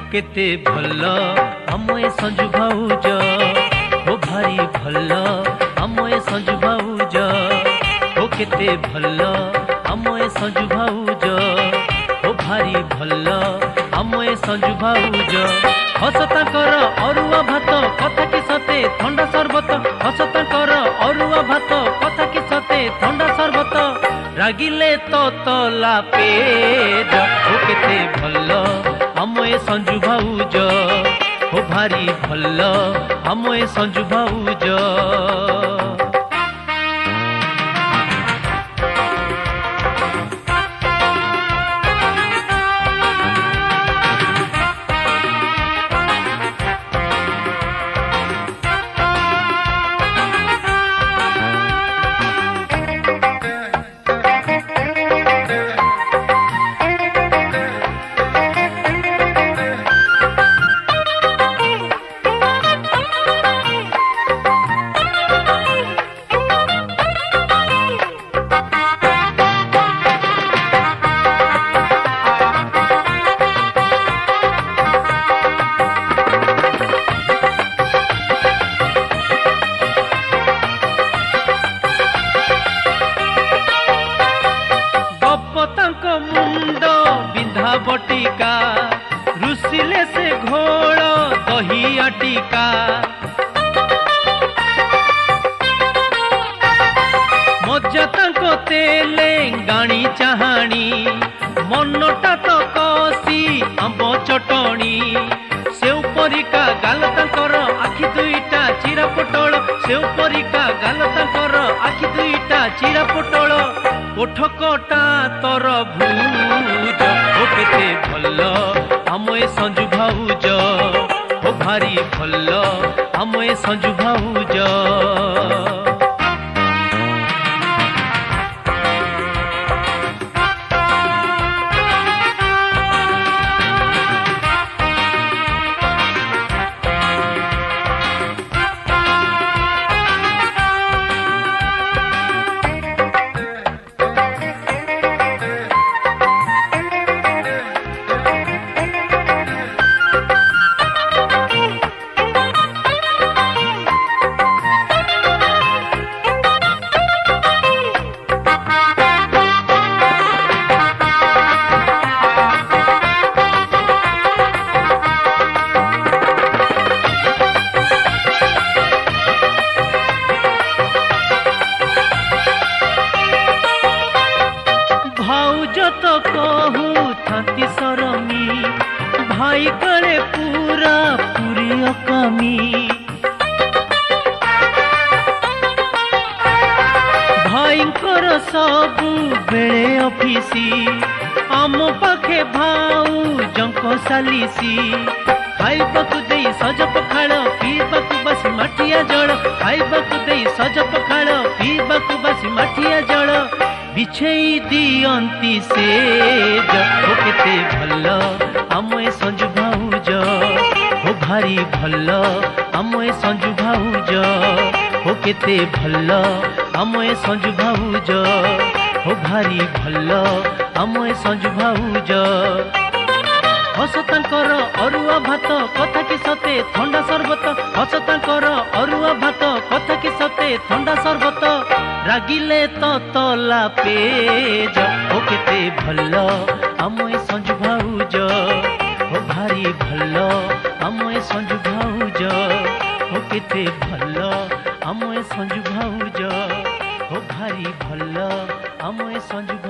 केते भल आम ए संजू भाउज हो भारी भल आम ए संजू भाउज हो केते भल आम ए संजू भाउज हो भारी भल आम ए संजू भाउज हसता कर अरुआ भात कथा कि सते ठंडा सरबत हसता कर अरुआ भात कथा कि सते ठंडा सरबत रागिले तो तला पेज हो केते भल आम ए संजू भाउज हो भारी भल आम ए संजू भाउज। मुंड बिंधा बटिका रुसिले से घोल दही अटिका मजा तांको तेले गाणी चाहाणी मनटा तो कसी आंब चटणी सेउ परिका गाल तांकर आखि दुईटा चिरा पोटल सेउ परिका गाल तांकर आखि दुईटा चिरा पोटल ओठ कटा तर भूज हो केते भल आम ए संजू भाउज हो भारी भल आम ए संजू भाउज। तो कहू थाती सरमी भाई करे पूरा पूरी अकामी भाईंकर सबु बेले ऑफिसी आम पाखे भाऊ जंक सालिसी खाइबाकु देई सज पखाड़ पीबाकु बस माठिया जल खाइबाकु देई सज पखाड़ पीबाकु बस माठिया जल बिछेई दियंती से हो केते भल आम ए संजू भाउज हो भारी भल आम ए संजू भाउज हो केते भल आम ए संजू भाउज हो भारी भल आम ए संजू भाउज हसतांकर अरुआ भात कथा कि सते ठंडा सरबत हसतांकर अरुआ भात कथा कि सते ठंडा सरबत रागिले तो तला पेज हो केते भल आम ए संजू भाउज हो भारी भल आम ए संजू भाउज हो केते भल आम ए संजू भाउज हो भारी भल आम ए संजू